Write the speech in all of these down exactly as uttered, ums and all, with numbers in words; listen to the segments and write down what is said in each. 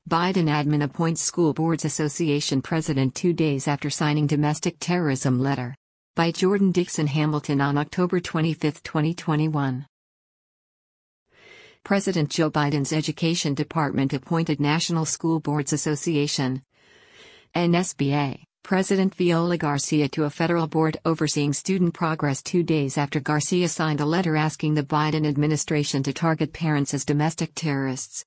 Biden admin appoints School Boards Association president two days after signing domestic terrorism letter. By Jordan Dixon Hamilton on October twenty-fifth, twenty twenty-one. President Joe Biden's Education Department appointed National School Boards Association (N S B A) President Viola Garcia to a federal board overseeing student progress two days after Garcia signed a letter asking the Biden administration to target parents as domestic terrorists.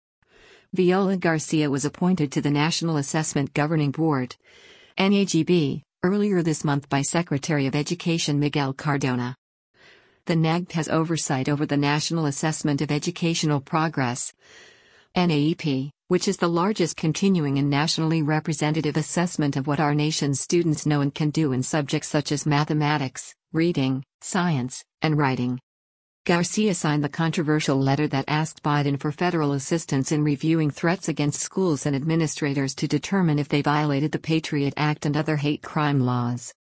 Viola Garcia was appointed to the National Assessment Governing Board (N A G B) earlier this month by Secretary of Education Miguel Cardona. The N A G B has oversight over the National Assessment of Educational Progress (N A E P), which is the largest continuing and nationally representative assessment of what our nation's students know and can do in subjects such as mathematics, reading, science, and writing. Garcia signed the controversial letter that asked Biden for federal assistance in reviewing threats against schools and administrators to determine if they violated the Patriot Act and other hate crime laws.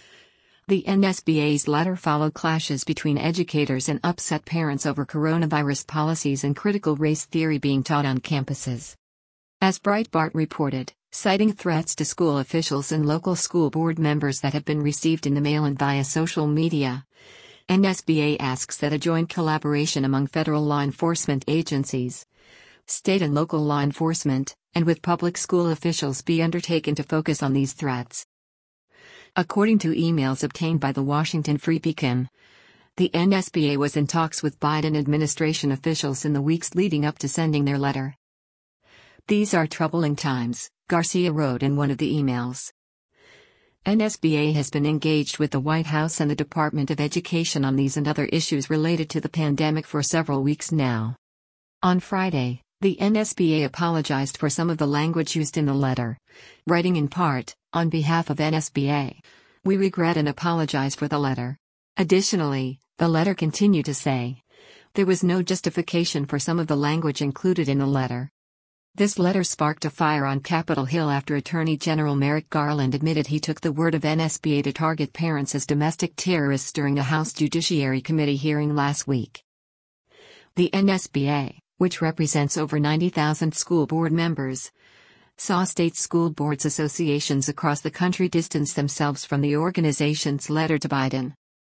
The N S B A's letter followed clashes between educators and upset parents over coronavirus policies and critical race theory being taught on campuses. As Breitbart reported, citing threats to school officials and local school board members that have been received in the mail and via social media, N S B A asks that a joint collaboration among federal law enforcement agencies, state and local law enforcement, and with public school officials be undertaken to focus on these threats. According to emails obtained by the Washington Free Beacon, the N S B A was in talks with Biden administration officials in the weeks leading up to sending their letter. "These are troubling times," Garcia wrote in one of the emails. N S B A has been engaged with the White House and the Department of Education on these and other issues related to the pandemic for several weeks now. On Friday, the N S B A apologized for some of the language used in the letter, writing in part, "On behalf of N S B A, we regret and apologize for the letter." Additionally, the letter continued to say, there was no justification for some of the language included in the letter. This letter sparked a fire on Capitol Hill after Attorney General Merrick Garland admitted he took the word of N S B A to target parents as domestic terrorists during a House Judiciary Committee hearing last week. The N S B A, which represents over ninety thousand school board members, saw state school boards associations across the country distance themselves from the organization's letter to Biden.